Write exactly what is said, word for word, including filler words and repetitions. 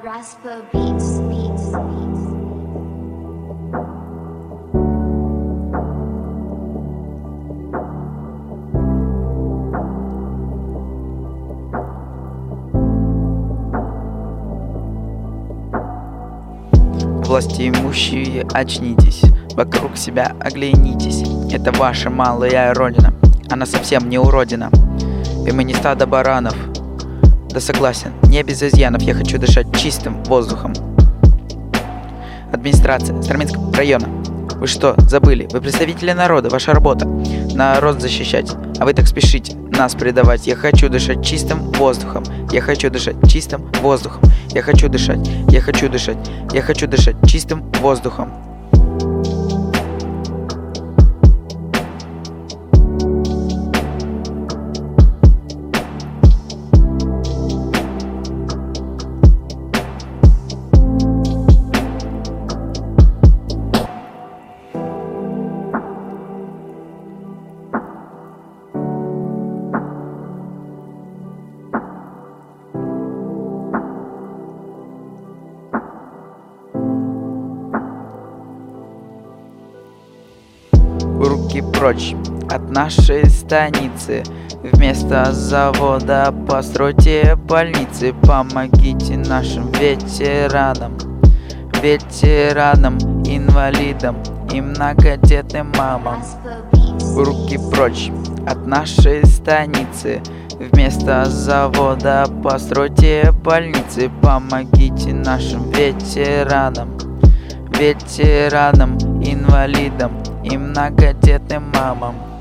Raspa Beats, Beats, Beats. Власти имущие, очнитесь, вокруг себя оглянитесь. Это ваша малая родина, она совсем не уродина. И мы не стадо баранов. Да согласен, не без изъянов. Я хочу дышать чистым воздухом. Администрация Староминского района. Вы что, забыли? Вы представители народа, ваша работа народ защищать, а вы так спешите нас предавать. Я хочу дышать чистым воздухом. Я хочу дышать чистым воздухом. Я хочу дышать, я хочу дышать, я хочу дышать чистым воздухом. Руки прочь от нашей станицы. Вместо завода постройте больницы. Помогите нашим ветеранам, ветеранам, инвалидам и многодетным мамам. Руки прочь от нашей станицы. Вместо завода постройте больницы. Помогите нашим ветеранам, ветеранам, инвалидам и многодетным мамам.